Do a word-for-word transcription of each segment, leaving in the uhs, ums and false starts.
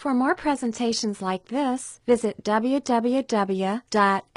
For more presentations like this, visit w w w dot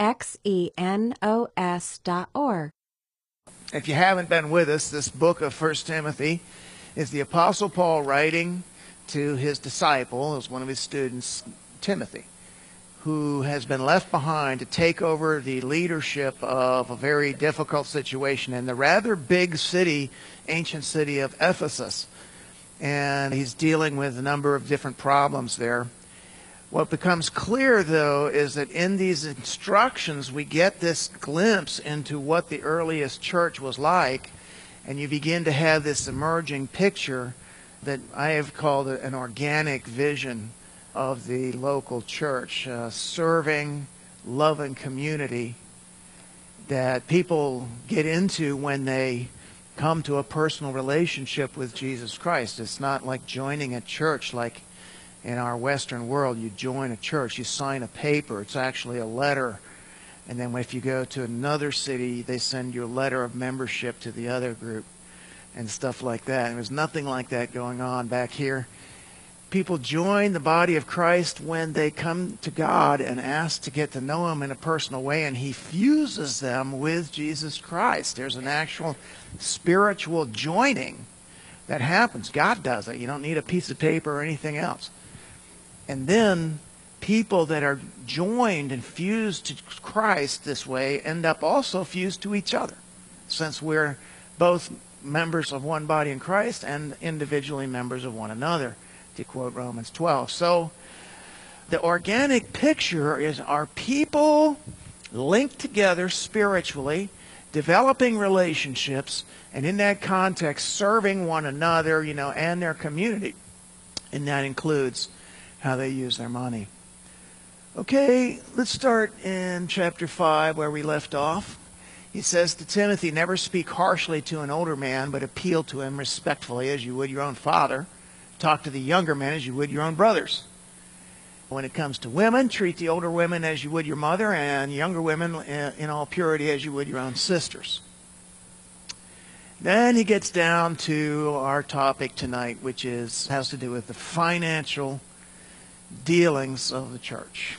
xenos dot org. If you haven't been with us, this book of First Timothy is the Apostle Paul writing to his disciple, as one of his students, Timothy, who has been left behind to take over the leadership of a very difficult situation in the rather big city, ancient city of Ephesus. And he's dealing with a number of different problems there. What becomes clear, though, is that in these instructions we get this glimpse into what the earliest church was like, and you begin to have this emerging picture that I have called an organic vision of the local church, uh, serving, loving community that people get into when they come to a personal relationship with Jesus Christ. It's not like joining a church like in our Western world. You join a church, you sign a paper. It's actually a letter. And then if you go to another city, they send you a letter of membership to the other group and stuff like that. And there's nothing like that going on back here. People join the body of Christ when they come to God and ask to get to know Him in a personal way, and He fuses them with Jesus Christ. There's an actual spiritual joining that happens. God does it. You don't need a piece of paper or anything else. And then people that are joined and fused to Christ this way end up also fused to each other, since we're both members of one body in Christ and individually members of one another, to quote Romans twelve. So the organic picture is our people linked together spiritually, developing relationships, and in that context serving one another, you know, and their community. And that includes how they use their money. Okay, let's start in chapter five where we left off. He says to Timothy, never speak harshly to an older man, but appeal to him respectfully as you would your own father. Talk to the younger men as you would your own brothers. When it comes to women, treat the older women as you would your mother, and younger women in all purity as you would your own sisters. Then he gets down to our topic tonight, which is has to do with the financial dealings of the church.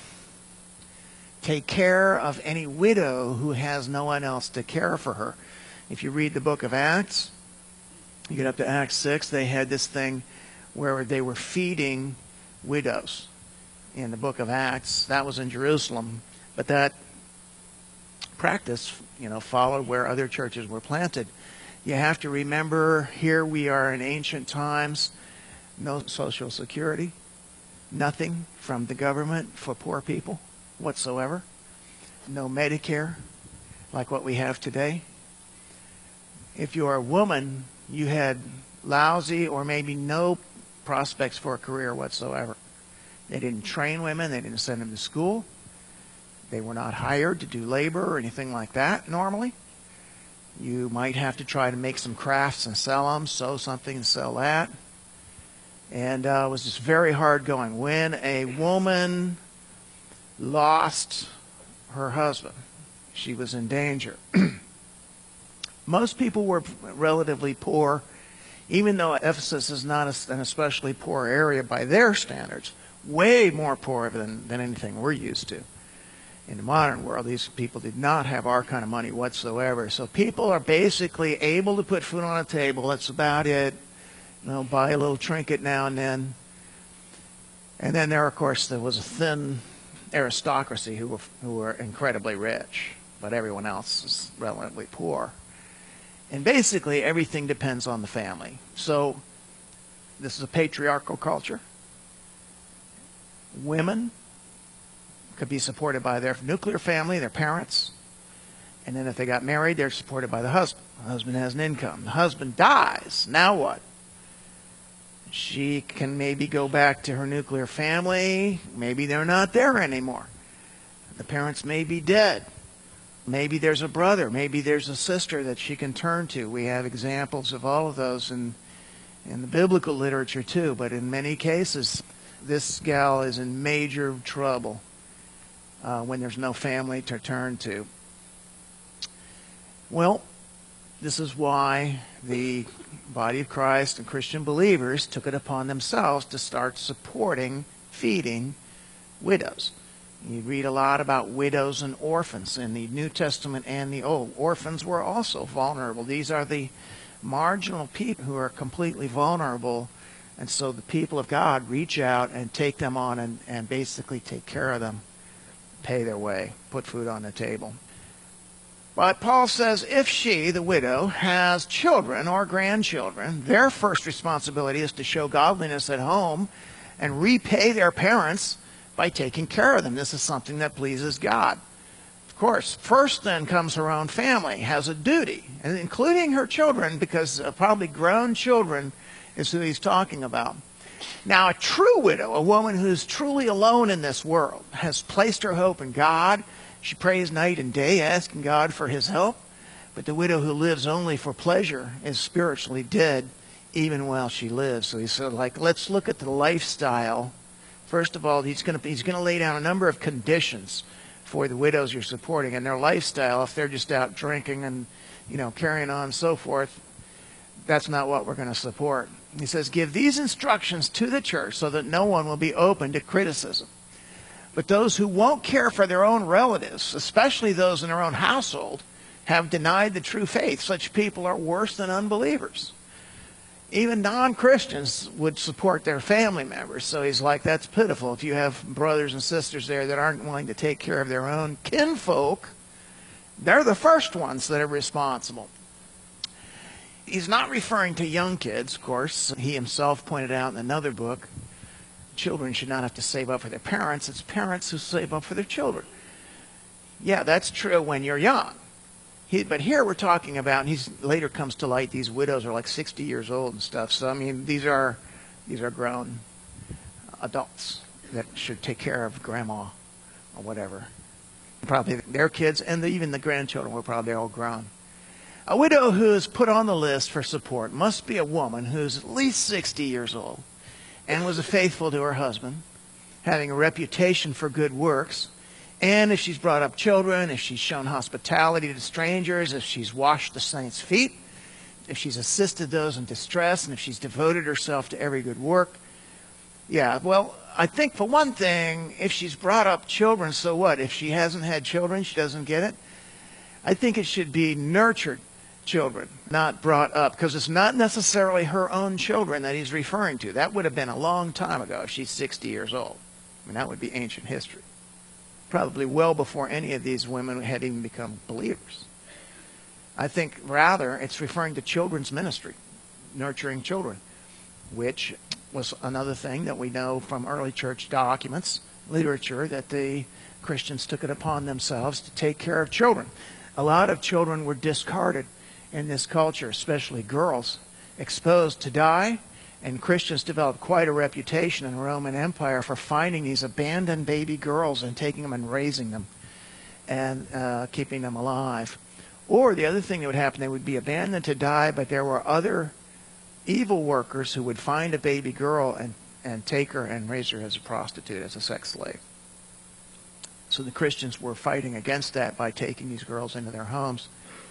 Take care of any widow who has no one else to care for her. If you read the book of Acts, you get up to Acts six, they had this thing where they were feeding widows in the book of Acts. That was in Jerusalem, but that practice, you know, followed where other churches were planted. You have to remember, here we are in ancient times, no Social Security, nothing from the government for poor people whatsoever, no Medicare like what we have today. If you are a woman, you had lousy or maybe no prospects for a career whatsoever. They didn't train women. They didn't send them to school. They were not hired to do labor or anything like that normally. You might have to try to make some crafts and sell them, sew something and sell that. And uh, it was just very hard going. When a woman lost her husband, she was in danger. Most people were relatively poor, even though Ephesus is not a, an especially poor area by their standards. Way more poor than, than anything we're used to. In the modern world, these people did not have our kind of money whatsoever. So people are basically able to put food on a table. That's about it. You know, buy a little trinket now and then. And then there, of course, there was a thin aristocracy who were, who were incredibly rich, but everyone else is relatively poor. And basically, everything depends on the family. So this is a patriarchal culture. Women could be supported by their nuclear family, their parents. And then if they got married, they're supported by the husband. The husband has an income. The husband dies. Now what? She can maybe go back to her nuclear family. Maybe they're not there anymore. The parents may be dead. Maybe there's a brother. Maybe there's a sister that she can turn to. We have examples of all of those in, in the biblical literature too. But in many cases, this gal is in major trouble uh, when there's no family to turn to. Well, this is why the body of Christ and Christian believers took it upon themselves to start supporting feeding widows. You read a lot about widows and orphans in the New Testament and the Old. Orphans were also vulnerable. These are the marginal people who are completely vulnerable. And so the people of God reach out and take them on and, and basically take care of them, pay their way, put food on the table. But Paul says if she, the widow, has children or grandchildren, their first responsibility is to show godliness at home and repay their parents by taking care of them. This is something that pleases God. Of course, first then comes her own family, has a duty, and including her children, because uh, probably grown children is who he's talking about. Now, a true widow, a woman who's truly alone in this world, has placed her hope in God. She prays night and day, asking God for his help. But the widow who lives only for pleasure is spiritually dead, even while she lives. So he said, like, let's look at the lifestyle. First of all, he's going to he's going to lay down a number of conditions for the widows you're supporting and their lifestyle. If they're just out drinking and, you know, carrying on and so forth, that's not what we're going to support. He says, give these instructions to the church so that no one will be open to criticism. But those who won't care for their own relatives, especially those in their own household, have denied the true faith. Such people are worse than unbelievers. Even non-Christians would support their family members. So he's like, that's pitiful. If you have brothers and sisters there that aren't willing to take care of their own kinfolk, they're the first ones that are responsible. He's not referring to young kids, of course. He himself pointed out in another book, children should not have to save up for their parents. It's parents who save up for their children. Yeah, that's true when you're young. He, but here we're talking about, and he later comes to light, these widows are like sixty years old and stuff. So, I mean, these are, these are grown adults that should take care of grandma or whatever. Probably their kids and the, even the grandchildren were probably all grown. A widow who is put on the list for support must be a woman who's at least sixty years old and was faithful to her husband, having a reputation for good works. And if she's brought up children, if she's shown hospitality to strangers, if she's washed the saints' feet, if she's assisted those in distress, and if she's devoted herself to every good work. Yeah, well, I think for one thing, if she's brought up children, so what? If she hasn't had children, she doesn't get it. I think it should be nurtured children, not brought up, because it's not necessarily her own children that he's referring to. That would have been a long time ago if she's sixty years old. I mean, that would be ancient history. Probably well before any of these women had even become believers. I think rather it's referring to children's ministry, nurturing children, which was another thing that we know from early church documents, literature, that the Christians took it upon themselves to take care of children. A lot of children were discarded in this culture, especially girls, exposed to die. And Christians developed quite a reputation in the Roman Empire for finding these abandoned baby girls and taking them and raising them and uh, keeping them alive. Or the other thing that would happen, they would be abandoned to die, but there were other evil workers who would find a baby girl and, and take her and raise her as a prostitute, as a sex slave. So the Christians were fighting against that by taking these girls into their homes.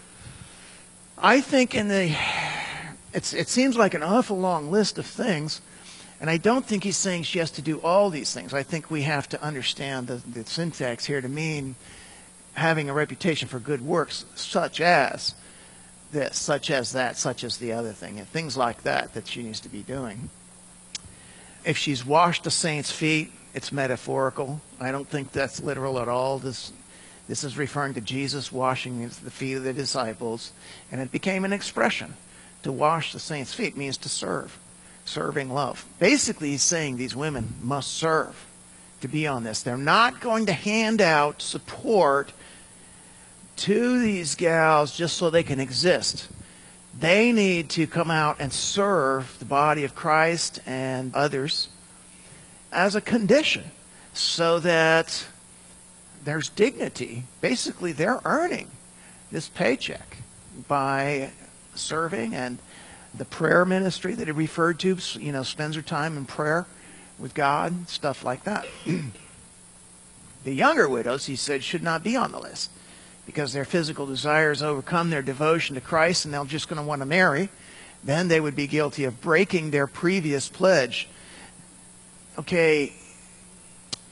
I think in the... It's, it seems like an awful long list of things, and I don't think he's saying she has to do all these things. I think we have to understand the, the syntax here to mean having a reputation for good works, such as this, such as that, such as the other thing, and things like that that she needs to be doing. If she's washed the saints' feet, it's metaphorical. I don't think that's literal at all. This, this is referring to Jesus washing the feet of the disciples, and it became an expression. To wash the saints' feet means to serve, serving love. Basically, he's saying these women must serve to be on this. They're not going to hand out support to these gals just so they can exist. They need to come out and serve the body of Christ and others as a condition so that there's dignity. Basically, they're earning this paycheck by serving, and the prayer ministry that he referred to, you know, spends her time in prayer with God, stuff like that. The younger widows, he said, should not be on the list because their physical desires overcome their devotion to Christ and they're just going to want to marry. Then they would be guilty of breaking their previous pledge. Okay,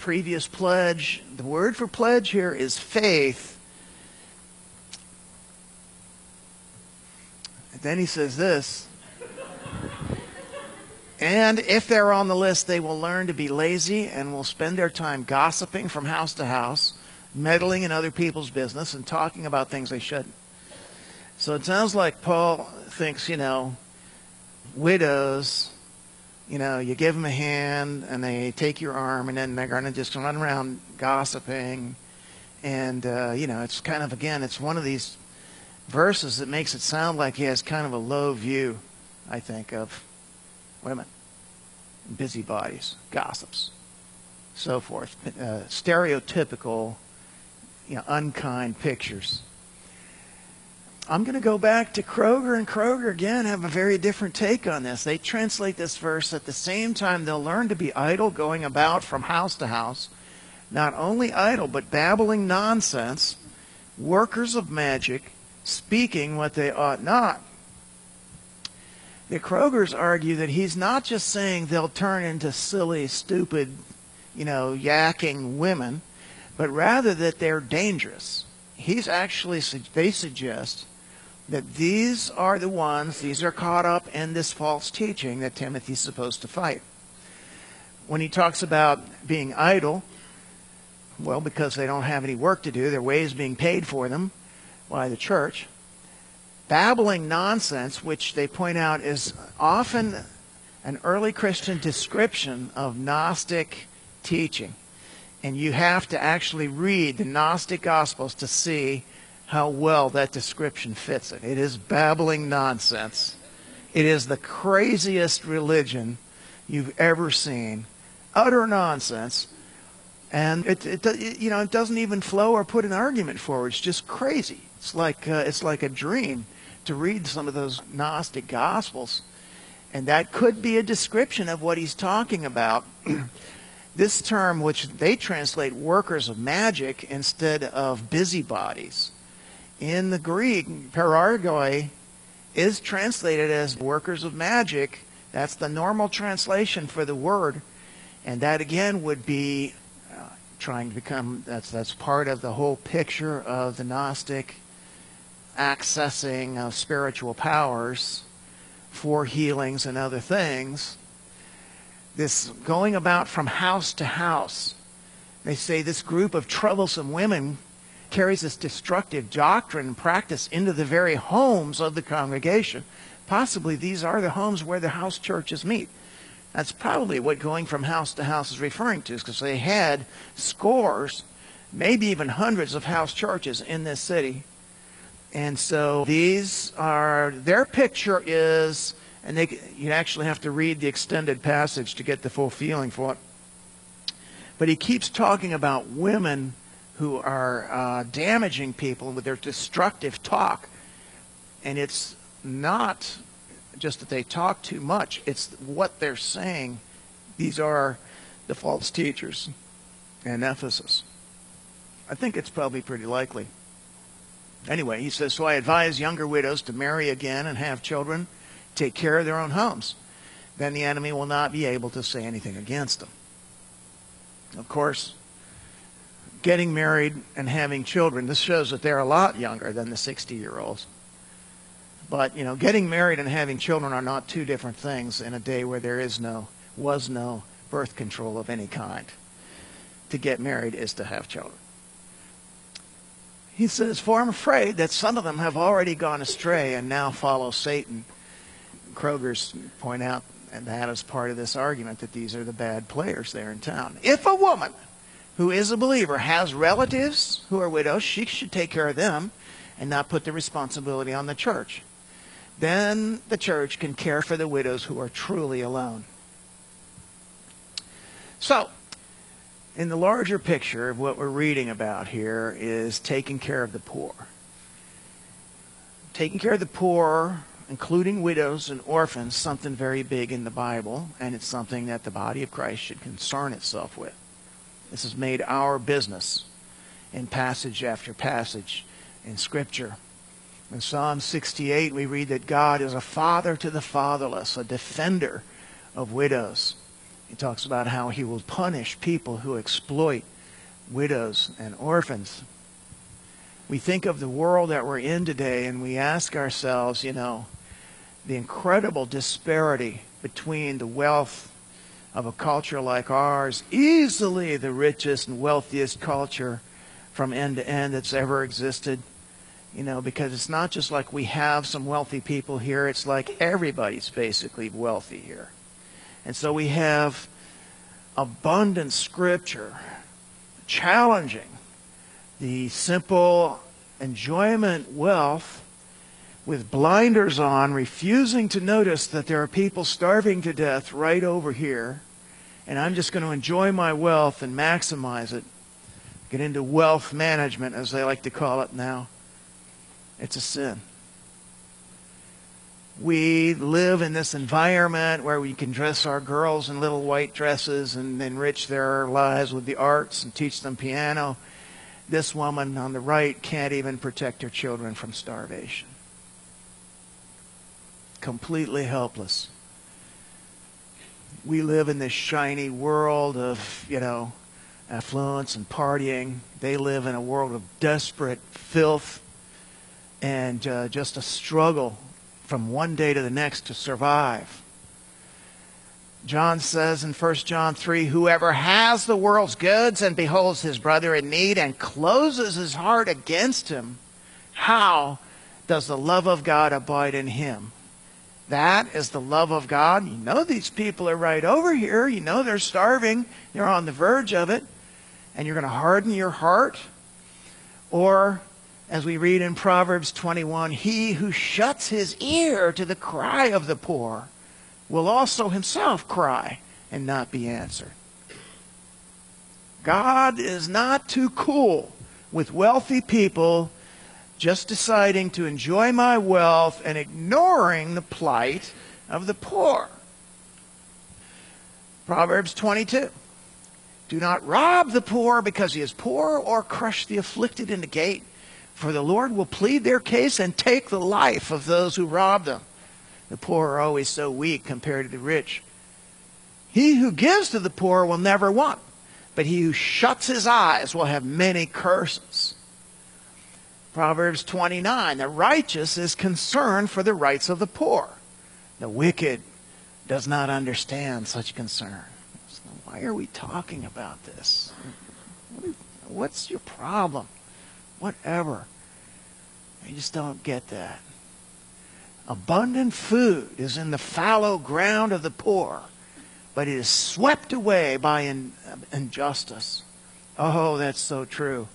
previous pledge. The word for pledge here is faith. And then he says this. And if they're on the list, they will learn to be lazy and will spend their time gossiping from house to house, meddling in other people's business, and talking about things they shouldn't. So it sounds like Paul thinks, you know, widows, you know, you give them a hand and they take your arm and then they're going to just run around gossiping. And, uh, you know, it's kind of, again, it's one of these verses that makes it sound like he has kind of a low view, I think, of women, busybodies, gossips, so forth. Uh, stereotypical, you know, unkind pictures. I'm going to go back to Kroger, and Kroger again have a very different take on this. They translate this verse at the same time they'll learn to be idle, going about from house to house. Not only idle, but babbling nonsense, workers of magic, speaking what they ought not. The Krogers argue that he's not just saying they'll turn into silly, stupid, you know, yakking women, but rather that they're dangerous. He's actually, they suggest that these are the ones, these are caught up in this false teaching that Timothy's supposed to fight. When he talks about being idle, well, because they don't have any work to do, their wages being paid for them by the church. Babbling nonsense, which they point out is often an early Christian description of Gnostic teaching. And you have to actually read the Gnostic Gospels to see how well that description fits it. It is babbling nonsense. It is the craziest religion you've ever seen. Utter nonsense. And it, it, you know, it doesn't even flow or put an argument forward. It's just crazy. It's like uh, it's like a dream to read some of those Gnostic Gospels. And that could be a description of what he's talking about. This term, which they translate workers of magic instead of busybodies. In the Greek, parargoi is translated as workers of magic. That's the normal translation for the word. And that again would be uh, trying to become, that's, that's part of the whole picture of the Gnostic accessing of spiritual powers for healings and other things. This going about from house to house. They say this group of troublesome women carries this destructive doctrine and practice into the very homes of the congregation. Possibly these are the homes where the house churches meet. That's probably what going from house to house is referring to, because they had scores, maybe even hundreds of house churches in this city. And so these are, their picture is, and they, you actually have to read the extended passage to get the full feeling for it. But he keeps talking about women who are uh, damaging people with their destructive talk. And it's not just that they talk too much. It's what they're saying. These are the false teachers in Ephesus. I think it's probably pretty likely. Anyway, he says, so I advise younger widows to marry again and have children, take care of their own homes. Then the enemy will not be able to say anything against them. Of course, getting married and having children, this shows that they're a lot younger than the sixty-year-olds. But, you know, getting married and having children are not two different things in a day where there is no, was no birth control of any kind. To get married is to have children. He says, for I'm afraid that some of them have already gone astray and now follow Satan. Kroger's point out, and that is part of this argument, that these are the bad players there in town. If a woman who is a believer has relatives who are widows, she should take care of them and not put the responsibility on the church. Then the church can care for the widows who are truly alone. So, in the larger picture of what we're reading about here is taking care of the poor. Taking care of the poor, including widows and orphans, something very big in the Bible, and it's something that the body of Christ should concern itself with. This is made our business in passage after passage in Scripture. In Psalm sixty-eight, we read that God is a father to the fatherless, a defender of widows. He talks about how he will punish people who exploit widows and orphans. We think of the world that we're in today and we ask ourselves, you know, the incredible disparity between the wealth of a culture like ours, easily the richest and wealthiest culture from end to end that's ever existed. You know, because it's not just like we have some wealthy people here, it's like everybody's basically wealthy here. And so we have abundant scripture challenging the simple enjoyment wealth with blinders on, refusing to notice that there are people starving to death right over here, and I'm just going to enjoy my wealth and maximize it. Get into wealth management, as they like to call it now. It's a sin. We live in this environment where we can dress our girls in little white dresses and enrich their lives with the arts and teach them piano. This woman on the right can't even protect her children from starvation. Completely helpless. We live in this shiny world of, you know, affluence and partying. They live in a world of desperate filth and uh, just a struggle from one day to the next to survive. John says in First John three, whoever has the world's goods and beholds his brother in need and closes his heart against him, how does the love of God abide in him? That is the love of God. You know these people are right over here. You know they're starving. They're on the verge of it. And you're going to harden your heart? Or, as we read in Proverbs twenty-one, he who shuts his ear to the cry of the poor will also himself cry and not be answered. God is not too cool with wealthy people just deciding to enjoy my wealth and ignoring the plight of the poor. Proverbs twenty-two. Do not rob the poor because he is poor, or crush the afflicted in the gate. For the Lord will plead their case and take the life of those who rob them. The poor are always so weak compared to the rich. He who gives to the poor will never want, but he who shuts his eyes will have many curses. Proverbs twenty-nine, the righteous is concerned for the rights of the poor. The wicked does not understand such concern. So why are we talking about this? What's your problem? Whatever. I just don't get that. Abundant food is in the fallow ground of the poor, but it is swept away by in, injustice. Oh, that's so true.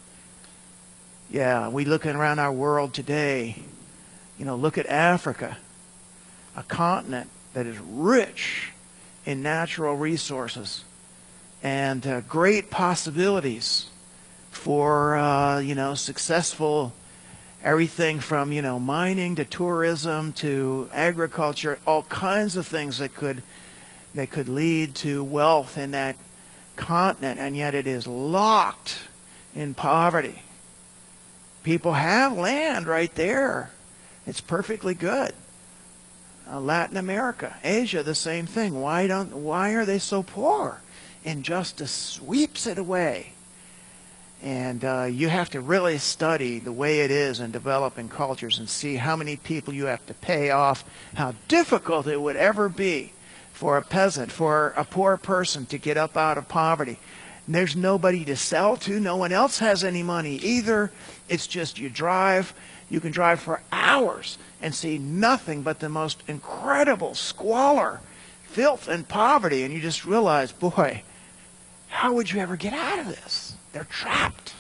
Yeah, we looking around our world today, you know, look at Africa, a continent that is rich in natural resources and uh, great possibilities for, uh, you know, successful everything from, you know, mining to tourism to agriculture, all kinds of things that could that could lead to wealth in that continent, and yet it is locked in poverty. People have land right there. It's perfectly good. Uh, Latin America, Asia, the same thing. Why don't? Why are they so poor? Injustice sweeps it away. And uh, you have to really study the way it is in developing cultures and see how many people you have to pay off, how difficult it would ever be for a peasant, for a poor person to get up out of poverty. And there's nobody to sell to. No one else has any money either. It's just you drive. You can drive for hours and see nothing but the most incredible squalor, filth, and poverty. And you just realize, boy, how would you ever get out of this? They're trapped.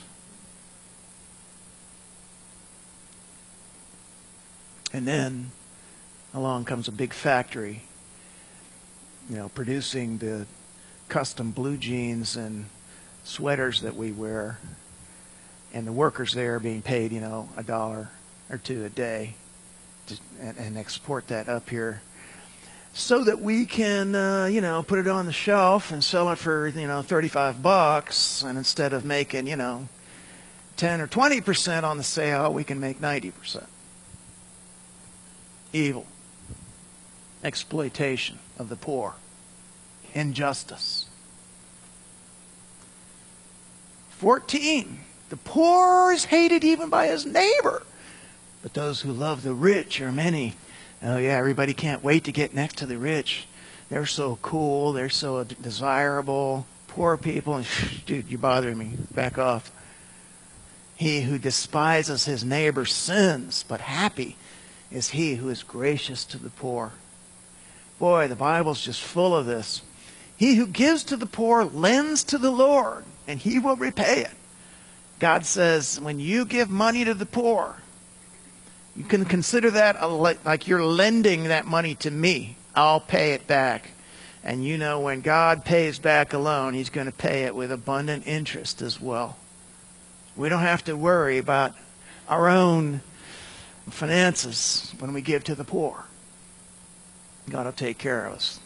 And then along comes a big factory, you know, producing the custom blue jeans and sweaters that we wear. And the workers there are being paid, you know, a dollar or two a day to, and, and export that up here so that we can, uh, you know, put it on the shelf and sell it for, you know, thirty-five bucks. And instead of making, you know, ten or twenty percent on the sale, we can make ninety percent. Evil. Exploitation of the poor. injustice. fourteen, the poor is hated even by his neighbor, but those who love the rich are many. Oh yeah, everybody can't wait to get next to the rich. They're so cool, they're so desirable. Poor people, dude, you're bothering me. Back off. He who despises his neighbor sins, but happy is he who is gracious to the poor. Boy, the Bible's just full of this. He who gives to the poor lends to the Lord, and he will repay it. God says, when you give money to the poor, you can consider that a le- like you're lending that money to me. I'll pay it back. And you know, when God pays back a loan, he's going to pay it with abundant interest as well. We don't have to worry about our own finances when we give to the poor. God will take care of us.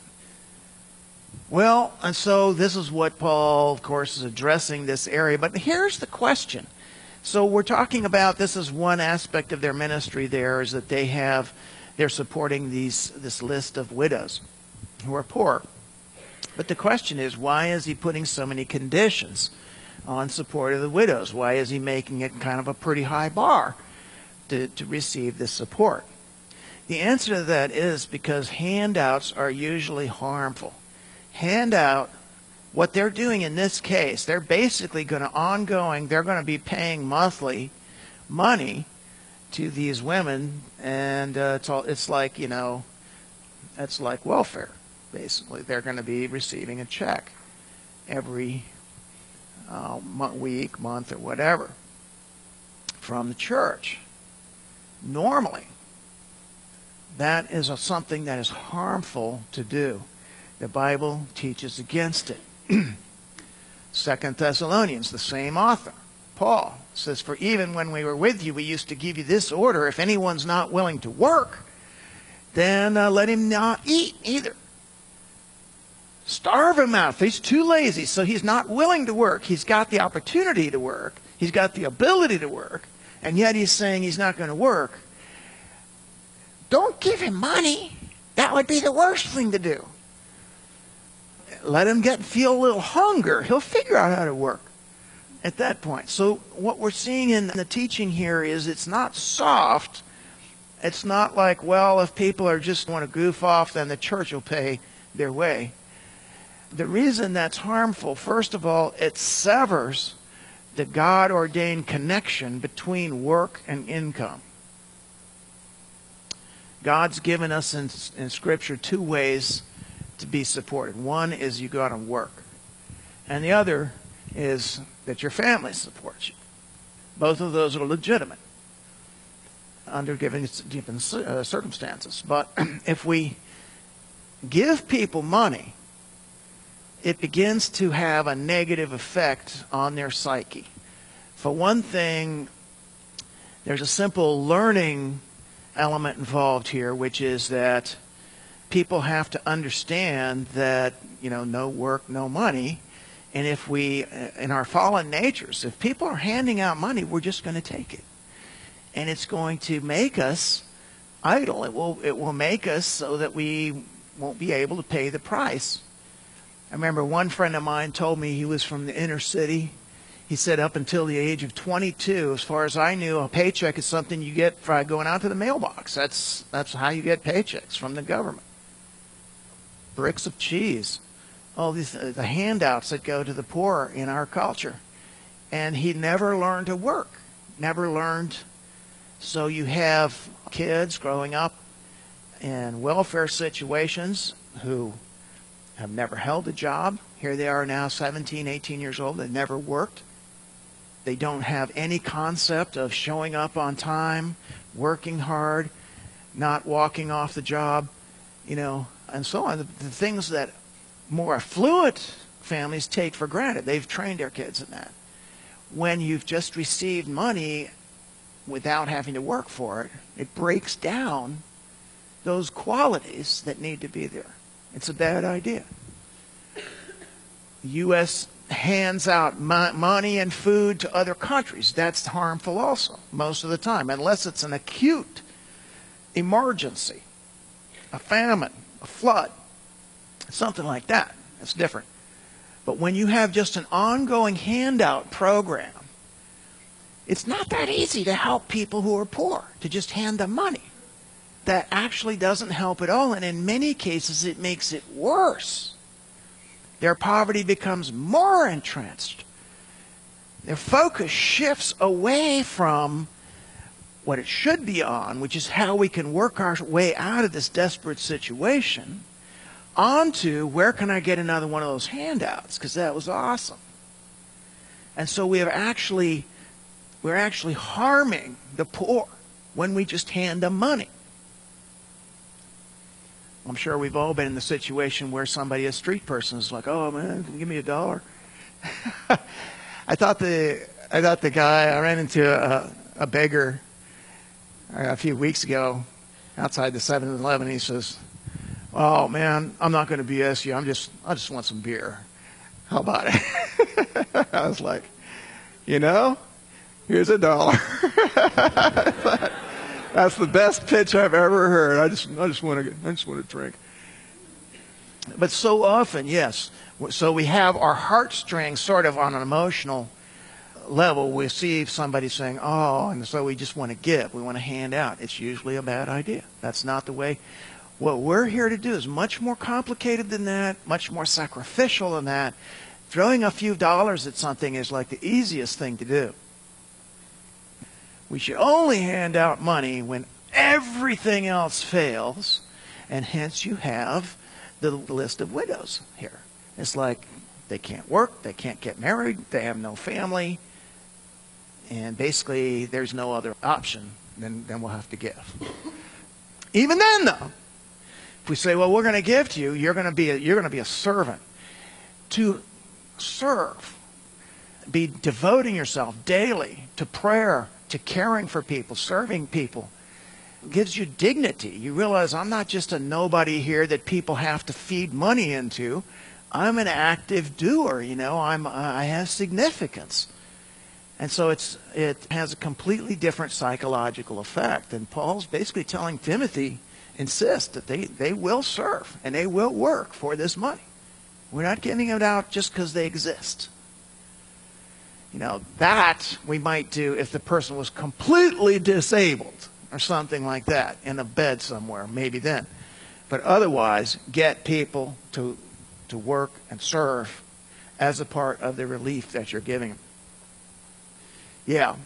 Well, and so this is what Paul, of course, is addressing this area. But here's the question. So we're talking about, this is one aspect of their ministry there, is that they have, they're supporting these this list of widows who are poor. But the question is, why is he putting so many conditions on support of the widows? Why is he making it kind of a pretty high bar to, to receive this support? The answer to that is because handouts are usually harmful. Handout, what they're doing in this case, they're basically going to ongoing, they're going to be paying monthly money to these women, and uh, it's all, it's like, you know, it's like welfare, basically. They're going to be receiving a check every uh, week, month, or whatever from the church. Normally, that is a, something that is harmful to do. The Bible teaches against it. Second Thessalonians, the same author, Paul, says, for even when we were with you, we used to give you this order: if anyone's not willing to work, then uh, let him not eat either. Starve him out. If he's too lazy, so he's not willing to work. He's got the opportunity to work. He's got the ability to work. And yet he's saying he's not going to work. Don't give him money. That would be the worst thing to do. Let him get feel a little hunger. He'll figure out how to work at that point. So what we're seeing in the teaching here is it's not soft. It's not like, well, if people are just want to goof off, then the church will pay their way. The reason that's harmful, first of all, it severs the God-ordained connection between work and income. God's given us in, in Scripture two ways to be supported. One is you go out and work. And the other is that your family supports you. Both of those are legitimate under given, given uh, circumstances. But if we give people money, it begins to have a negative effect on their psyche. For one thing, there's a simple learning element involved here, which is that people have to understand that, you know, no work, no money. And if we, in our fallen natures, if people are handing out money, we're just going to take it. And it's going to make us idle. It will, it will make us so that we won't be able to pay the price. I remember one friend of mine told me, he was from the inner city. He said up until the age of twenty-two, as far as I knew, a paycheck is something you get by going out to the mailbox. That's, that's how you get paychecks from the government. Bricks of cheese. All these uh, the handouts that go to the poor in our culture. And he never learned to work. Never learned. So you have kids growing up in welfare situations who have never held a job. Here they are now, seventeen, eighteen years old. They've never worked. They don't have any concept of showing up on time, working hard, not walking off the job, you know, and so on. The, the things that more affluent families take for granted. They've trained their kids in that. When you've just received money without having to work for it, it breaks down those qualities that need to be there. It's a bad idea. The U S hands out mo- money and food to other countries. That's harmful also, most of the time, unless it's an acute emergency, a famine, a flood, something like that. It's different. But when you have just an ongoing handout program, it's not that easy to help people who are poor, to just hand them money. That actually doesn't help at all, and in many cases it makes it worse. Their poverty becomes more entrenched. Their focus shifts away from what it should be on, which is how we can work our way out of this desperate situation, onto where can I get another one of those handouts, because that was awesome. And so we have actually, we're actually harming the poor when we just hand them money. I'm sure we've all been in the situation where somebody, a street person, is like, "Oh man, can you give me a dollar?" I thought the I thought the guy I ran into a, a beggar a few weeks ago outside the seven eleven. He says, "Oh man, I'm not going to B S you. I'm just I just want some beer. How about it?" I was like, you know, here's a dollar. That's the best pitch I've ever heard. I just, I just want to, I just want to drink. But so often, yes. So we have our heartstrings sort of on an emotional level. We see somebody saying, "Oh," and so we just want to give. We want to hand out. It's usually a bad idea. That's not the way. What we're here to do is much more complicated than that, much more sacrificial than that. Throwing a few dollars at something is like the easiest thing to do. We should only hand out money when everything else fails, and hence you have the list of widows here. It's like they can't work, they can't get married, they have no family, and basically there's no other option than, than we'll have to give. Even then, though, if we say, "Well, we're going to give to you," you're going to be a, you're going to be a servant. To serve, be devoting yourself daily to prayer, to caring for people, serving people, gives you dignity. You realize, I'm not just a nobody here that people have to feed money into. I'm an active doer, you know, I'm, I have significance. And so it's, it has a completely different psychological effect. And Paul's basically telling Timothy, insist that they, they will serve and they will work for this money. We're not giving it out just because they exist. You know, that we might do if the person was completely disabled or something like that, in a bed somewhere, maybe then. But otherwise, get people to, to work and serve as a part of the relief that you're giving them. Yeah.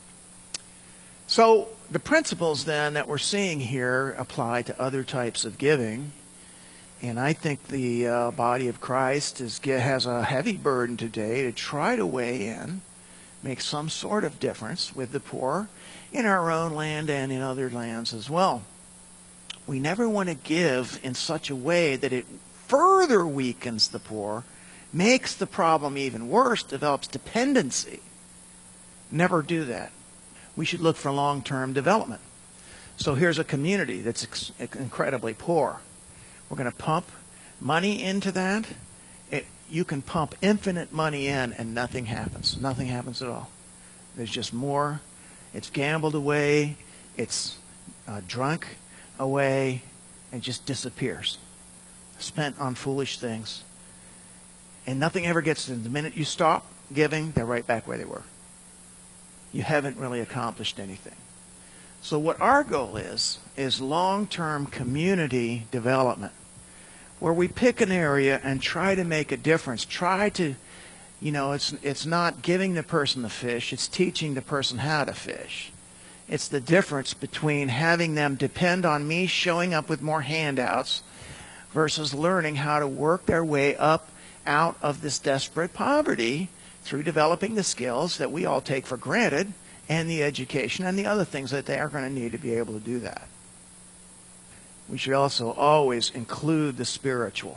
So the principles then that we're seeing here apply to other types of giving. And I think the uh, body of Christ is, has a heavy burden today to try to weigh in, make some sort of difference with the poor in our own land and in other lands as well. We never want to give in such a way that it further weakens the poor, makes the problem even worse, develops dependency. Never do that. We should look for long-term development. So here's a community that's ex- incredibly poor. We're going to pump money into that. It, you can pump infinite money in and nothing happens. Nothing happens at all. There's just more. It's gambled away. It's uh, drunk away. And just disappears. Spent on foolish things. And nothing ever gets to them. The minute you stop giving, they're right back where they were. You haven't really accomplished anything. So what our goal is, is long-term community development, where we pick an area and try to make a difference. Try to, you know, it's, it's not giving the person the fish, it's teaching the person how to fish. It's the difference between having them depend on me showing up with more handouts versus learning how to work their way up out of this desperate poverty through developing the skills that we all take for granted and the education and the other things that they are going to need to be able to do that. We should also always include the spiritual.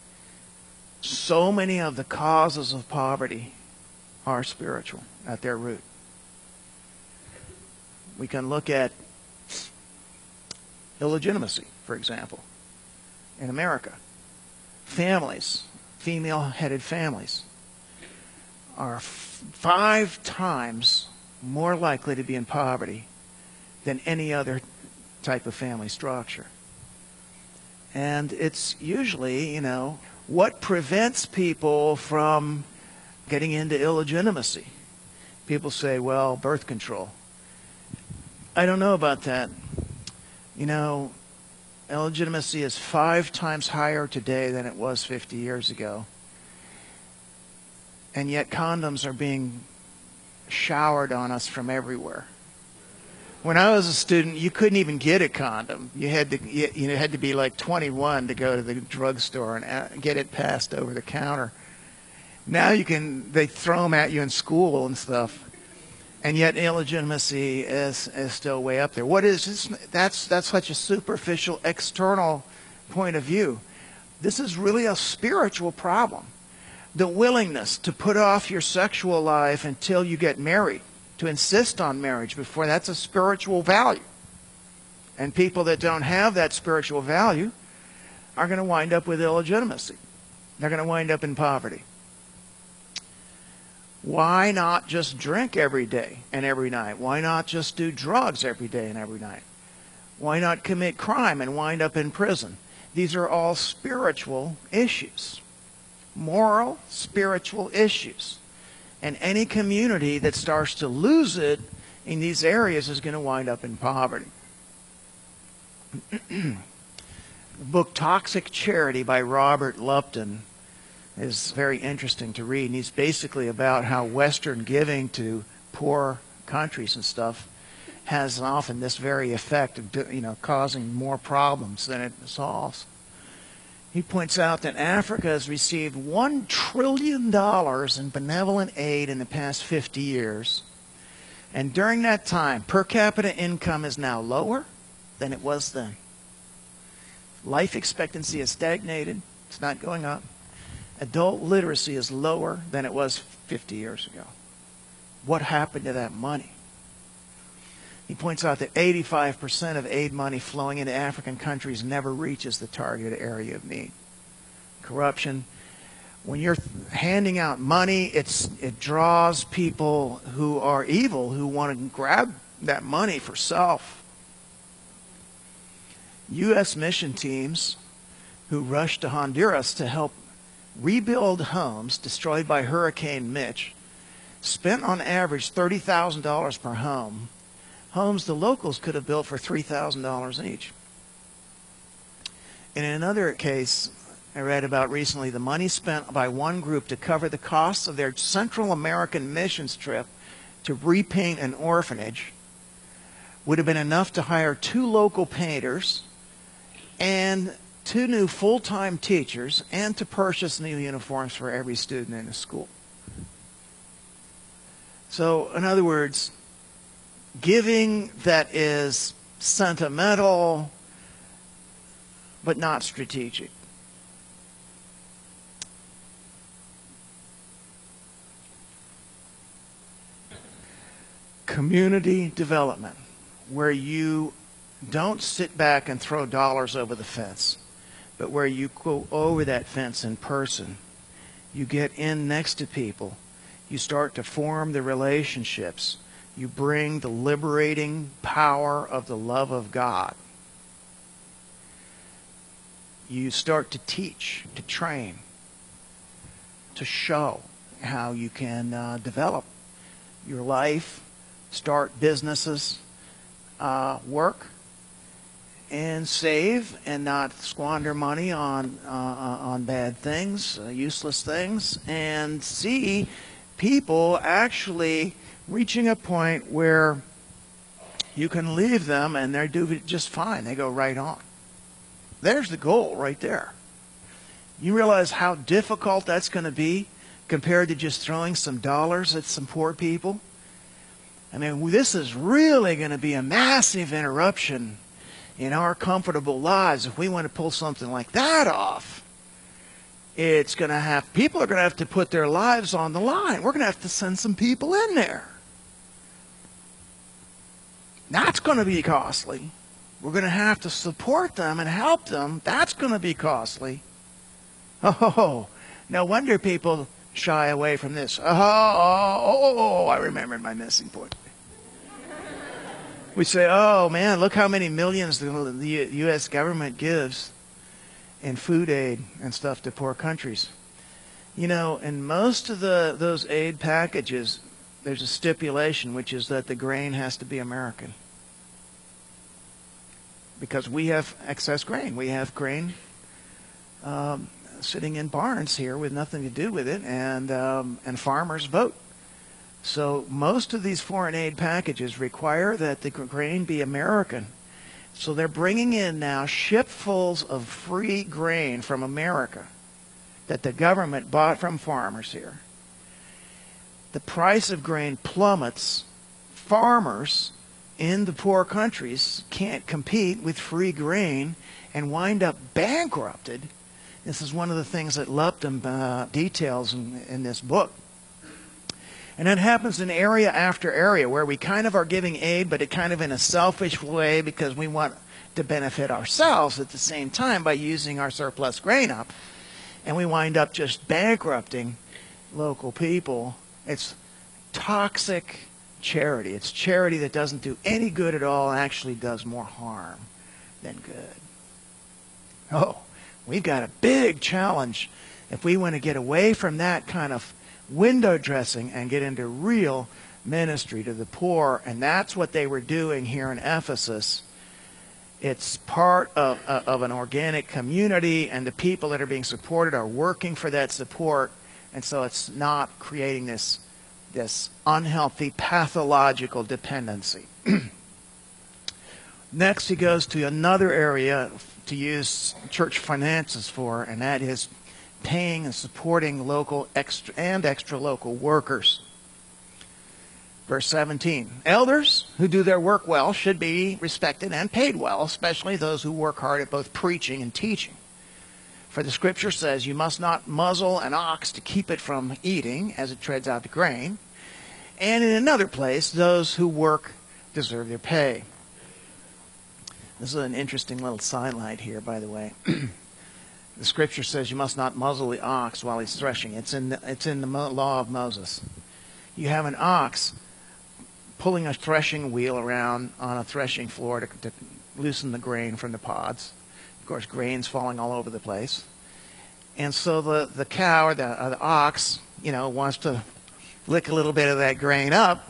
So many of the causes of poverty are spiritual at their root. We can look at illegitimacy, for example, in America. Families, female-headed families, are f- five times more likely to be in poverty than any other type of family structure. And it's usually, you know, What prevents people from getting into illegitimacy? People say, well, birth control. I don't know about that. You know, illegitimacy is five times higher today than it was fifty years ago. And yet condoms are being showered on us from everywhere. When I was a student, you couldn't even get a condom. You had to, you, you had to be like twenty-one to go to the drugstore and get it passed over the counter. Now you can, they throw them at you in school and stuff. And yet illegitimacy is, is still way up there. What is this? That's, that's such a superficial, external point of view. This is really a spiritual problem. The willingness to put off your sexual life until you get married, to insist on marriage before, that's a spiritual value. And people that don't have that spiritual value are going to wind up with illegitimacy. They're going to wind up in poverty. Why not just drink every day and every night? Why not just do drugs every day and every night? Why not commit crime and wind up in prison? These are all spiritual issues. Moral, spiritual issues. And any community that starts to lose it in these areas is going to wind up in poverty. The book Toxic Charity by Robert Lupton is very interesting to read. And he's basically about how Western giving to poor countries and stuff has often this very effect of, you know, causing more problems than it solves. He points out that Africa has received one trillion dollars in benevolent aid in the past fifty years. And during that time, per capita income is now lower than it was then. Life expectancy has stagnated. It's not going up. Adult literacy is lower than it was fifty years ago. What happened to that money? He points out that eighty-five percent of aid money flowing into African countries never reaches the targeted area of need. Corruption. When you're handing out money, it's, it draws people who are evil, who want to grab that money for self. U S mission teams who rushed to Honduras to help rebuild homes destroyed by Hurricane Mitch spent on average thirty thousand dollars per home. Homes the locals could have built for three thousand dollars each. In another case I read about recently, the money spent by one group to cover the costs of their Central American missions trip to repaint an orphanage would have been enough to hire two local painters and two new full-time teachers and to purchase new uniforms for every student in the school. So, in other words, giving that is sentimental but not strategic. Community development, where you don't sit back and throw dollars over the fence, but where you go over that fence in person. You get in next to people. You start to form the relationships. You bring the liberating power of the love of God. You start to teach, to train, to show how you can uh, develop your life, start businesses, uh, work, and save, and not squander money on uh, on bad things, uh, useless things, and see people actually reaching a point where you can leave them and they do just fine. They go right on. There's the goal right there. You realize how difficult that's going to be compared to just throwing some dollars at some poor people? I mean, this is really going to be a massive interruption in our comfortable lives. If we want to pull something like that off, it's going to have, people are going to have to put their lives on the line. We're going to have to send some people in there. That's going to be costly. We're going to have to support them and help them. That's going to be costly. Oh, no wonder people shy away from this. Oh, oh, oh, I remembered my missing point. We say, oh man, look how many millions the U S government gives. in food aid and stuff to poor countries. You know, in most of the those aid packages, there's a stipulation, which is that the grain has to be American. Because we have excess grain. We have grain um, sitting in barns here with nothing to do with it, and um, and farmers vote. So most of these foreign aid packages require that the grain be American. So they're bringing in now shipfuls of free grain from America that the government bought from farmers here. The price of grain plummets. Farmers in the poor countries can't compete with free grain and wind up bankrupted. This is one of the things that Lupton uh, details in, in this book. And that happens in area after area where we kind of are giving aid, but it kind of in a selfish way because we want to benefit ourselves at the same time by using our surplus grain up. And we wind up just bankrupting local people. It's toxic charity. It's charity that doesn't do any good at all and actually does more harm than good. Oh, we've got a big challenge if we want to get away from that kind of window dressing and get into real ministry to the poor. And that's what they were doing here in Ephesus. It's part of, uh, of an organic community, and the people that are being supported are working for that support. And so it's not creating this, this unhealthy, pathological dependency. Next, he goes to another area to use church finances for, and that is paying and supporting local extra and extra local workers. Verse seventeen, elders who do their work well should be respected and paid well, especially those who work hard at both preaching and teaching. For the scripture says, you must not muzzle an ox to keep it from eating as it treads out the grain. And in another place, those who work deserve their pay. This is an interesting little sidelight here, by the way. The scripture says you must not muzzle the ox while he's threshing. It's in the, it's in the law of Moses. You have an ox pulling a threshing wheel around on a threshing floor to, to loosen the grain from the pods. Of course, grain's falling all over the place. And so the, the cow or the, uh, the ox, you know, wants to lick a little bit of that grain up.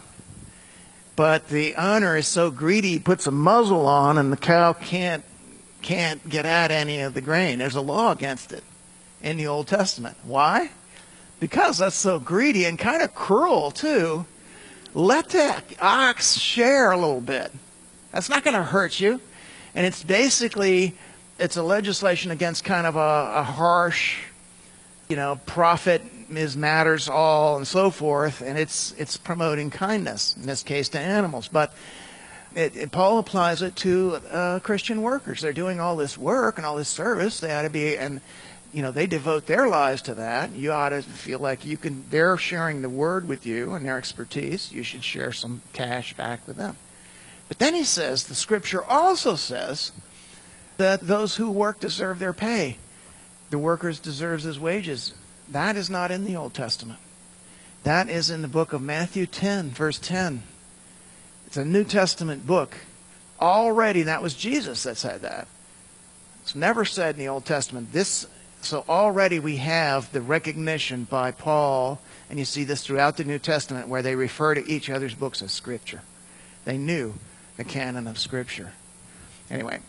But the owner is so greedy, he puts a muzzle on, and the cow can't can't get at any of the grain. There's a law against it in the Old Testament. Why? Because that's so greedy and kind of cruel, too. Let that ox share a little bit. That's not going to hurt you. And it's basically, it's a legislation against kind of a, a harsh, you know, profit is matters all and so forth. And it's it's promoting kindness, in this case to animals. But It, it, Paul applies it to uh, Christian workers. They're doing all this work and all this service. They ought to be, and you know, they devote their lives to that. You ought to feel like you can. They're sharing the word with you and their expertise. You should share some cash back with them. But then he says, the scripture also says that those who work deserve their pay. The worker deserves his wages. That is not in the Old Testament. That is in the book of Matthew ten, verse ten. It's a New Testament book. Already, that was Jesus that said that. It's never said in the Old Testament. This, so already we have the recognition by Paul, and you see this throughout the New Testament, where they refer to each other's books as Scripture. They knew the canon of Scripture. Anyway,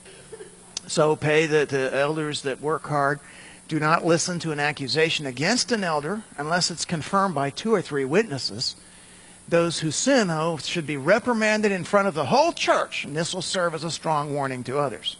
so pay the, the elders that work hard. Do not listen to an accusation against an elder unless it's confirmed by two or three witnesses. Those who sin, though, should be reprimanded in front of the whole church, and this will serve as a strong warning to others.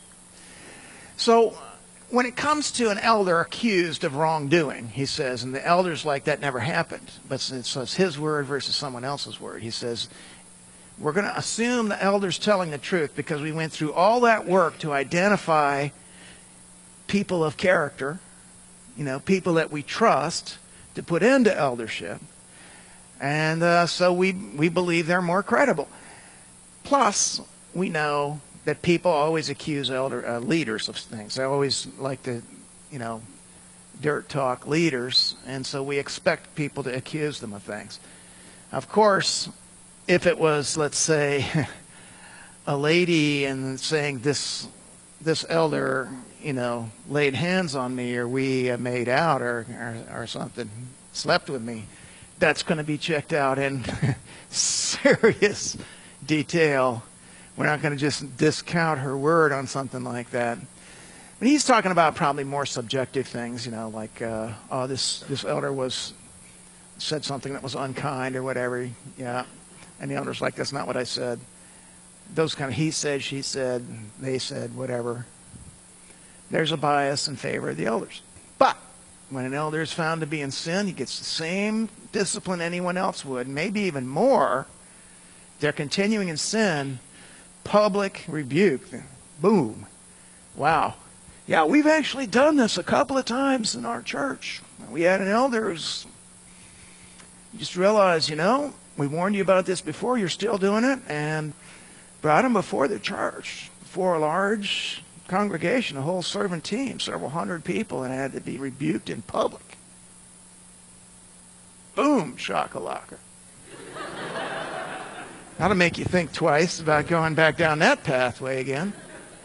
So, when it comes to an elder accused of wrongdoing, he says, and the elders like that never happened, but it's, it's his word versus someone else's word. He says, we're going to assume the elder's telling the truth because we went through all that work to identify people of character, you know, people that we trust to put into eldership. And uh, so we we believe they're more credible. Plus, we know that people always accuse elder uh, leaders of things. They always like to, you know, dirt talk leaders, and so we expect people to accuse them of things. Of course, if it was, let's say, a lady and saying this, this elder, you know, laid hands on me, or we uh, made out, or, or, or something, slept with me, that's going to be checked out in serious detail. We're not going to just discount her word on something like that. And he's talking about probably more subjective things, you know, like, uh, oh, this, this elder was said something that was unkind or whatever. Yeah. And the elder's like, that's not what I said. Those kind of he said, she said, they said, whatever. There's a bias in favor of the elders. But when an elder is found to be in sin, he gets the same discipline anyone else would, maybe even more. They're continuing in sin, public rebuke. Boom. Wow. Yeah, we've actually done this a couple of times in our church. We had an elder who's just realized, you know, we warned you about this before, you're still doing it, and brought him before the church, before a large congregation, a whole servant team, several hundred people, and had to be rebuked in public. Boom, shakalaka. That'll make you think twice about going back down that pathway again.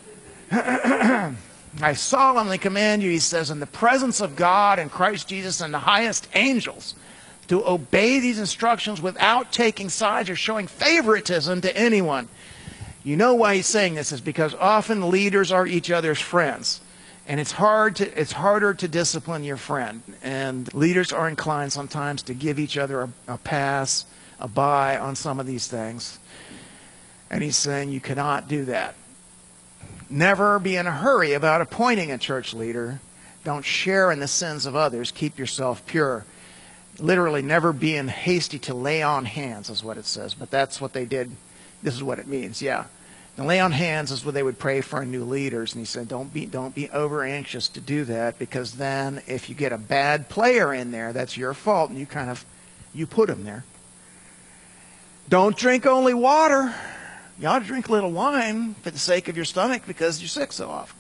I solemnly command you, he says, in the presence of God and Christ Jesus and the highest angels, to obey these instructions without taking sides or showing favoritism to anyone. You know why he's saying this is because often leaders are each other's friends. And it's hard to it's harder to discipline your friend. And leaders are inclined sometimes to give each other a, a pass, a bye on some of these things. And he's saying you cannot do that. Never be in a hurry about appointing a church leader. Don't share in the sins of others. Keep yourself pure. Literally, never being hasty to lay on hands is what it says. But that's what they did. This is what it means, yeah. And lay on hands is what they would pray for new leaders. And he said, don't be, don't be over anxious to do that, because then if you get a bad player in there, that's your fault, and you kind of, you put him there. Don't drink only water. You ought to drink a little wine for the sake of your stomach, because you're sick so often.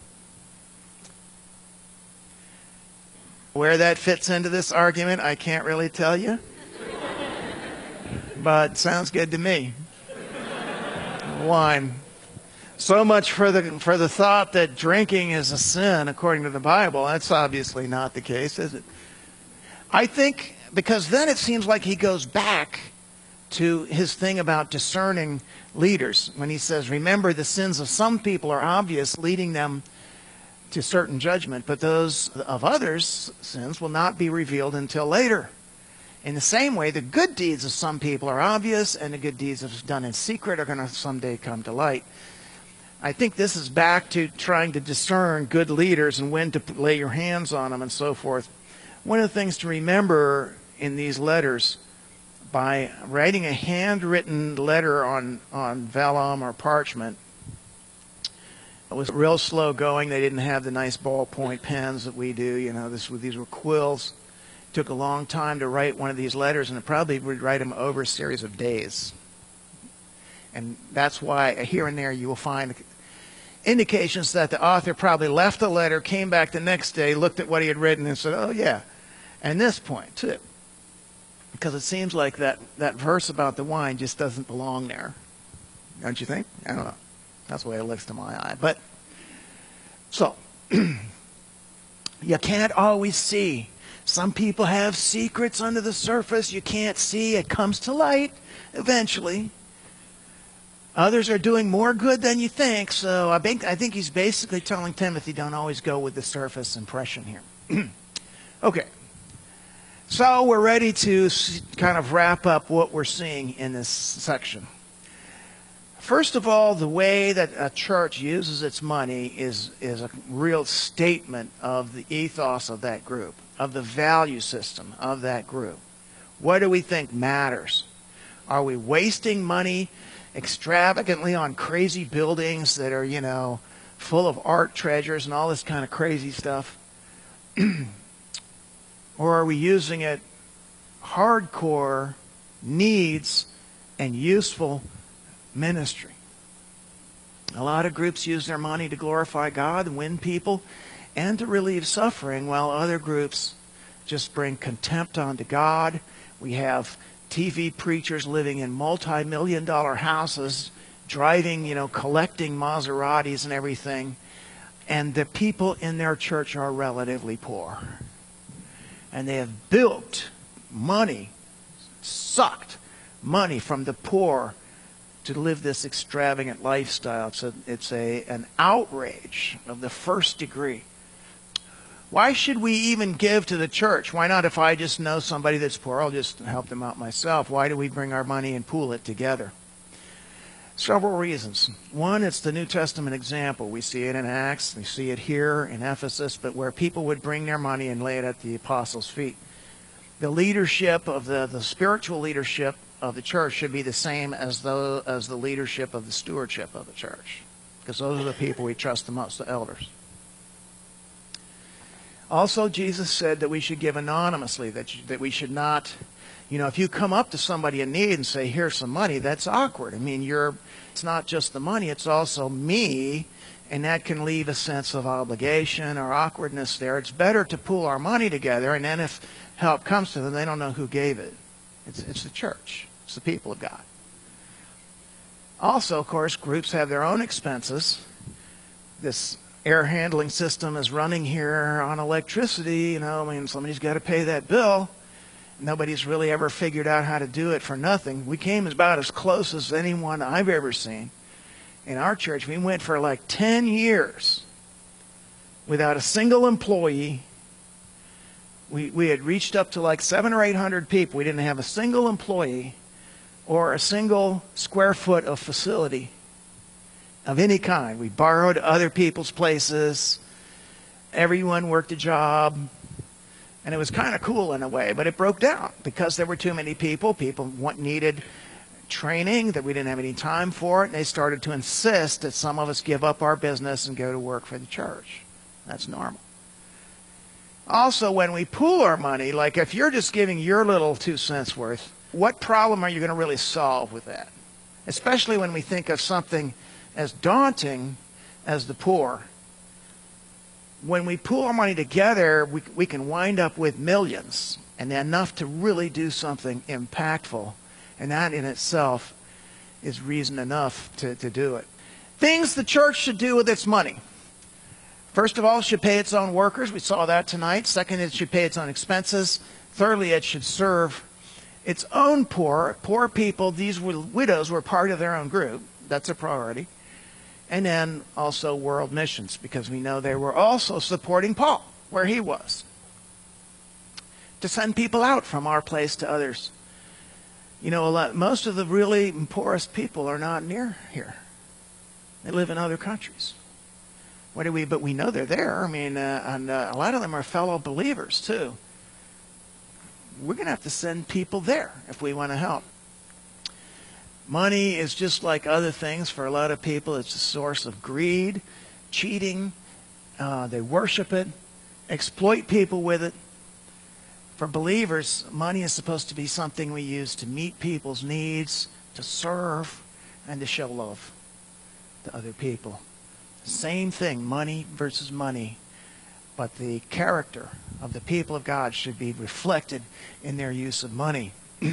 Where that fits into this argument, I can't really tell you. But sounds good to me. Wine. So much for the for the thought that drinking is a sin according to the Bible. That's obviously not the case, is it? I think because then it seems like he goes back to his thing about discerning leaders when he says, remember, the sins of some people are obvious, leading them to certain judgment, but those of others' sins will not be revealed until later. In the same way, the good deeds of some people are obvious, and the good deeds done in secret are going to someday come to light. I think this is back to trying to discern good leaders and when to lay your hands on them and so forth. One of the things to remember in these letters, by writing a handwritten letter on, on vellum or parchment, it was real slow going. They didn't have the nice ballpoint pens that we do. You know, this, these were quills. It took a long time to write one of these letters, and it probably would write them over a series of days. And that's why here and there you will find indications that the author probably left the letter, came back the next day, looked at what he had written, and said, oh, yeah, and this point, too. Because it seems like that, that verse about the wine just doesn't belong there. Don't you think? I don't know. That's the way it looks to my eye. But, so, you can't always see. Some people have secrets under the surface you can't see. It comes to light eventually. Others are doing more good than you think. So I think, I think he's basically telling Timothy, don't always go with the surface impression here. Okay. So we're ready to kind of wrap up what we're seeing in this section. First of all, the way that a church uses its money is, is a real statement of the ethos of that group, of the value system of that group. What do we think matters? Are we wasting money extravagantly on crazy buildings that are, you know, full of art treasures and all this kind of crazy stuff? Or are we using it hardcore needs and useful ministry? A lot of groups use their money to glorify God and win people and to relieve suffering, while other groups just bring contempt onto God. We have T V preachers living in multi-million dollar houses, driving, you know, collecting Maseratis and everything. and the people in their church are relatively poor. And they have built money, sucked money from the poor to live this extravagant lifestyle. It's, a, it's a, an outrage of the first degree. Why should we even give to the church? Why not, if I just know somebody that's poor, I'll just help them out myself? Why do we bring our money and pool it together? Several reasons. One, it's the New Testament example. We see it in Acts, we see it here in Ephesus, but where people would bring their money and lay it at the apostles' feet. The leadership of the, the spiritual leadership of the church should be the same as the, as the leadership of the stewardship of the church, because those are the people we trust the most, the elders. Also, Jesus said that we should give anonymously, that, you, that we should not, you know, if you come up to somebody in need and say, here's some money, that's awkward. I mean, you're, it's not just the money, it's also me, and that can leave a sense of obligation or awkwardness there. It's better to pool our money together, and then if help comes to them, they don't know who gave it. It's, it's the church. It's the people of God. Also, of course, groups have their own expenses. This air handling system is running here on electricity. You know, I mean, somebody's got to pay that bill. Nobody's really ever figured out how to do it for nothing. We came about as close as anyone I've ever seen. In our church, we went for like ten years without a single employee. We, we had reached up to like seven or eight hundred people. We didn't have a single employee or a single square foot of facility of any kind. We borrowed other people's places. Everyone worked a job. And it was kind of cool in a way, but it broke down because there were too many people. People want, needed training that we didn't have any time for it. And they started to insist that some of us give up our business and go to work for the church. That's normal. Also, when we pool our money, like if you're just giving your little two cents worth, what problem are you going to really solve with that? Especially when we think of something as daunting as the poor. When we pool our money together, we, we can wind up with millions, and enough to really do something impactful. And that in itself is reason enough to, to do it. Things the church should do with its money. First of all, it should pay its own workers. We saw that tonight. Second, it should pay its own expenses. Thirdly, it should serve its own poor. Poor people, these widows were part of their own group. That's a priority. And then also world missions, because we know they were also supporting Paul where he was, to send people out from our place to others. You know, a lot, most of the really poorest people are not near here. They live in other countries. What do we? But we know they're there. I mean, uh, and uh, a lot of them are fellow believers too. We're going to have to send people there if we want to help. Money is just like other things for a lot of people. It's a source of greed, cheating. Uh, they worship it, exploit people with it. For believers, money is supposed to be something we use to meet people's needs, to serve, and to show love to other people. Same thing, money versus money. But the character of the people of God should be reflected in their use of money.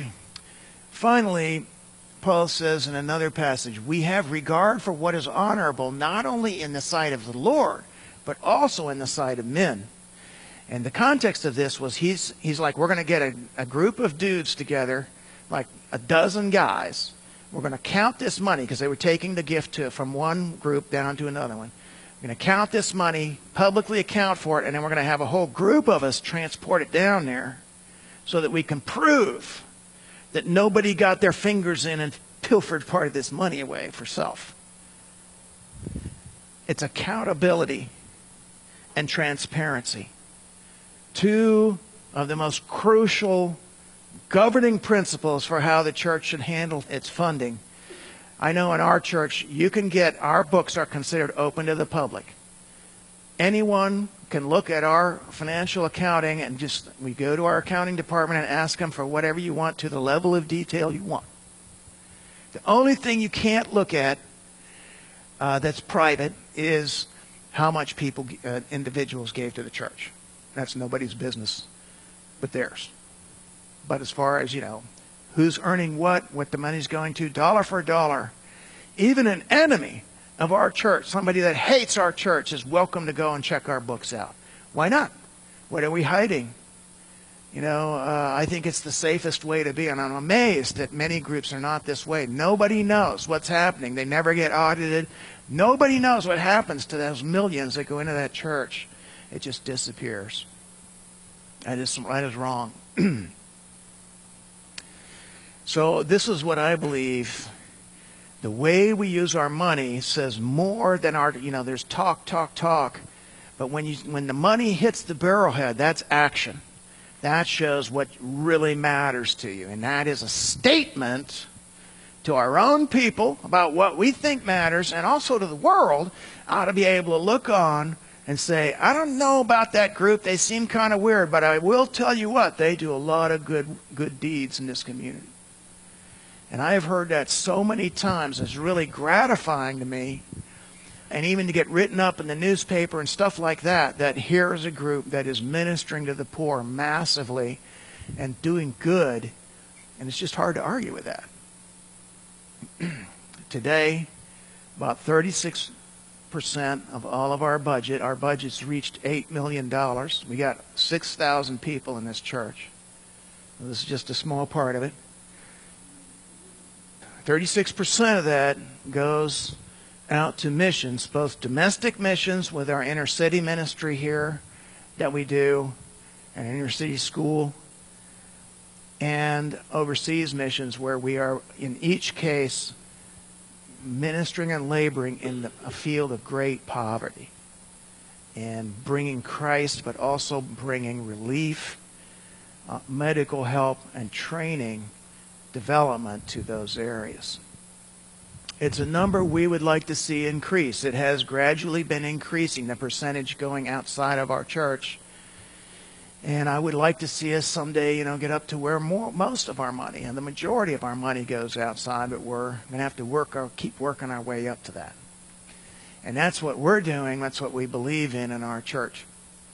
Finally, Paul says in another passage, we have regard for what is honorable, not only in the sight of the Lord, but also in the sight of men. And the context of this was he's, he's like, we're going to get a, a group of dudes together, like a dozen guys. We're going to count this money, because they were taking the gift to, from one group down to another one. We're going to count this money, publicly account for it, and then we're going to have a whole group of us transport it down there so that we can prove that nobody got their fingers in and pilfered part of this money away for self. It's accountability and transparency. Two of the most crucial governing principles for how the church should handle its funding. I know in our church, you can get, our books are considered open to the public. Anyone can look at our financial accounting and just, we go to our accounting department and ask them for whatever you want to the level of detail you want. The only thing you can't look at uh, that's private is how much people, uh, individuals gave to the church. That's nobody's business but theirs. But as far as, you know, who's earning what, what the money's going to, dollar for dollar, even an enemy of our church, somebody that hates our church, is welcome to go and check our books out. Why not? What are we hiding? You know, uh, I think it's the safest way to be, and I'm amazed that many groups are not this way. Nobody knows what's happening. They never get audited. Nobody knows what happens to those millions that go into that church. It just disappears. That is, that is wrong. So this is what I believe. The way we use our money says more than our, you know, there's talk, talk, talk. But when you when the money hits the barrelhead, that's action. That shows what really matters to you. And that is a statement to our own people about what we think matters, and also to the world, ought to be able to look on and say, I don't know about that group. They seem kind of weird, but I will tell you what, they do a lot of good good deeds in this community. And I have heard that so many times. It's really gratifying to me. And even to get written up in the newspaper and stuff like that, that here is a group that is ministering to the poor massively and doing good. And it's just hard to argue with that. Today, about thirty-six percent of all of our budget, our budget's reached eight million dollars. We got six thousand people in this church. This is just a small part of it. thirty-six percent of that goes out to missions, both domestic missions with our inner city ministry here that we do, an inner city school, and overseas missions where we are, in each case, ministering and laboring in the, a field of great poverty and bringing Christ, but also bringing relief, uh, medical help, and training development to those areas. It's a number we would like to see increase. It has gradually been increasing, the percentage going outside of our church. And I would like to see us someday, you know, get up to where more, most of our money and the majority of our money goes outside, but we're going to have to work our, keep working our way up to that. And that's what we're doing. That's what we believe in in our church.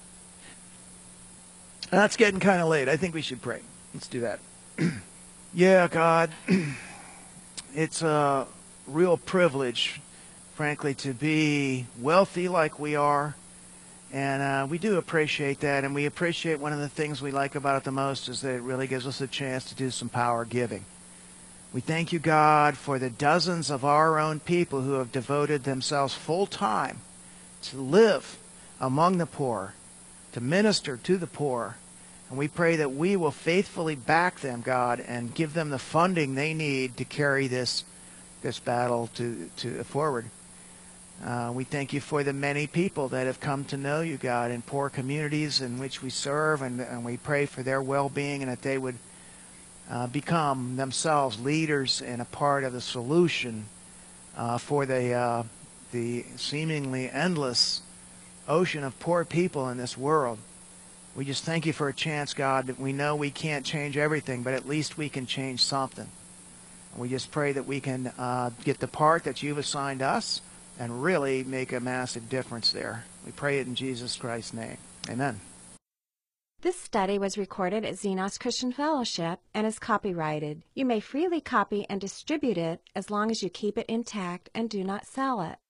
That's getting kind of late. I think we should pray. Let's do that. Yeah, God, it's a real privilege, frankly, to be wealthy like we are. And uh, we do appreciate that. And we appreciate one of the things we like about it the most is that it really gives us a chance to do some power giving. We thank you, God, for the dozens of our own people who have devoted themselves full time to live among the poor, to minister to the poor. And we pray that we will faithfully back them, God, and give them the funding they need to carry this this battle to, to forward. Uh, we thank you for the many people that have come to know you, God, in poor communities in which we serve, and, and we pray for their well-being and that they would uh, become themselves leaders and a part of the solution uh, for the, uh, the seemingly endless ocean of poor people in this world. We just thank you for a chance, God, that we know we can't change everything, but at least we can change something. We just pray that we can uh, get the part that you've assigned us and really make a massive difference there. We pray it in Jesus Christ's name. Amen. This study was recorded at Xenos Christian Fellowship and is copyrighted. You may freely copy and distribute it as long as you keep it intact and do not sell it.